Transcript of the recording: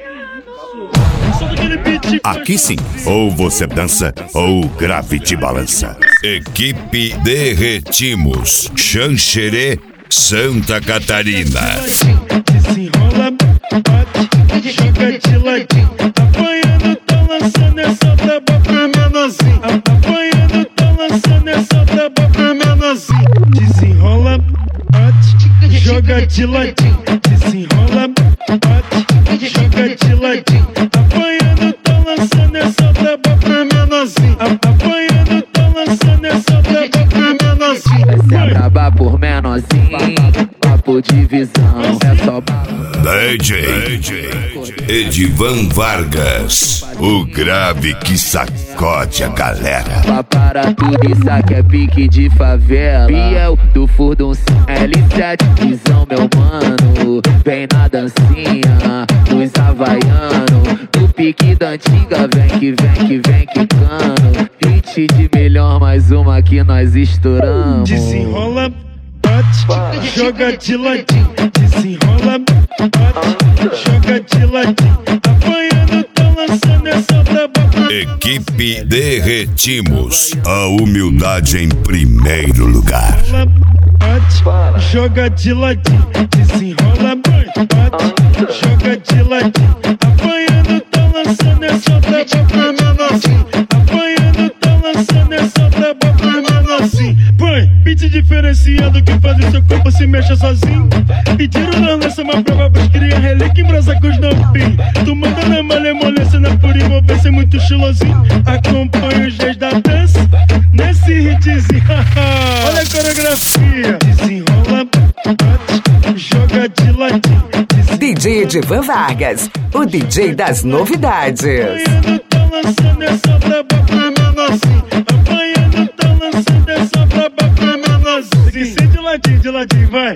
Aqui sim, ou você dança ou o grave te balança. Equipe Derretimos, Xanxerê, Santa Catarina. Desenrola, bate, joga de ladinho. Apanhando, tá lançando essa taba pra menorzinho. Apanhando, tá lançando essa taba pra menorzinho. Desenrola, bate, joga de ladinho. Desenrola, bate, joga de ladinho. Apanhando, tá lançando essa taba pra menorzinho. Apanhando, tá lançando essa taba pra menorzinho. Essa é braba por menorzinho, papo de visão. É só DJ Edivan Vargas, o grave que sacode a galera. Para tudo isso aqui é pique de favela. Biel do Furduncinho, L7, visão meu mano. Vem na dancinha, nos havaianos. No pique da antiga, vem que vem que vem quicando. Hit de melhor, mais uma que nós estouramos. Desenrola, bate, joga de ladinho. Desenrola, bate, joga de ladinho. Apanhando, tá lançando essa taba. Equipe Derretimos, a humildade em primeiro lugar. Bate, joga de ladinho. Desenrola, bate, joga de ladinho. Apanhando, tá lançando essa taba pra menorzinho. Apanhando, tá lançando essa taba pra menorzinho. Põe, beat diferenciado que faz o seu corpo se mexa sozinho. Pediram na lança uma prova pras cria relíquia em brasa com os novinhos. Tu manda na malemolência, na pura envolvência, muito estilosinho. Acompanha os dias da dança nesse hitzinho. Olha a coreografia. Desenrola, bate, joga de ladinho. DJ Edivan Vargas, o DJ das novidades. Apanhando, tá lançando essa taba pra menorzinho. Apanhando, tá lançando essa taba pra menorzinho. De ladinho, vai.